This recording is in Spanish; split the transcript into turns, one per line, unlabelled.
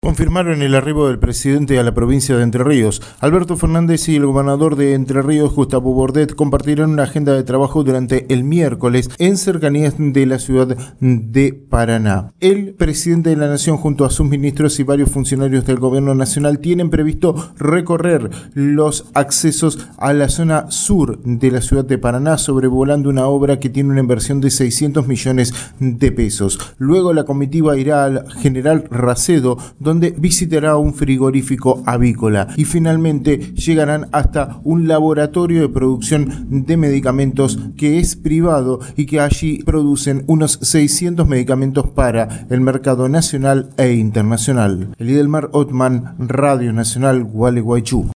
Confirmaron el arribo del presidente a la provincia de Entre Ríos. Alberto Fernández y el gobernador de Entre Ríos, Gustavo Bordet, compartieron una agenda de trabajo durante el miércoles en cercanías de la ciudad de Paraná. El presidente de la Nación, junto a sus ministros y varios funcionarios del gobierno nacional, tienen previsto recorrer los accesos a la zona sur de la ciudad de Paraná, sobrevolando una obra que tiene una inversión de 600 millones de pesos. Luego la comitiva irá al General Racedo, donde visitará un frigorífico avícola, y finalmente llegarán hasta un laboratorio de producción de medicamentos que es privado y que allí producen unos 600 medicamentos para el mercado nacional e internacional. Elidelmar Otman, Radio Nacional, Gualeguaychú.